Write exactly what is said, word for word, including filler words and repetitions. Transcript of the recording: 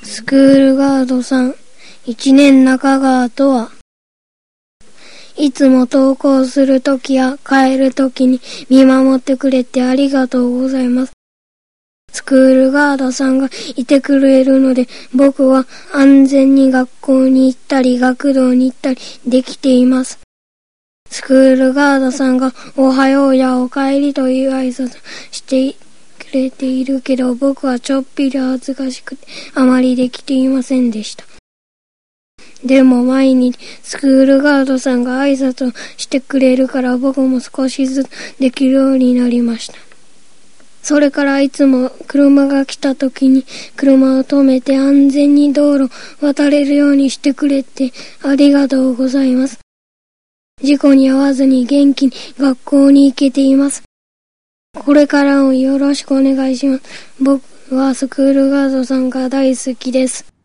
スクールガードさん、一年中川とは、いつも登校するときや帰るときに見守ってくれてありがとうございます。スクールガードさんがいてくれるので、僕は安全に学校に行ったり学童に行ったりできています。スクールガードさんがおはようやおかえりという挨拶してくれているけど、僕はちょっぴり恥ずかしくてあまりできていませんでした。でも毎日スクールガードさんが挨拶をしてくれるから僕も少しずつできるようになりました。それからいつも車が来た時に車を止めて安全に道路を渡れるようにしてくれてありがとうございます。事故に遭わずに元気に学校に行けています。これからもよろしくお願いします。僕はスクールガードさんが大好きです。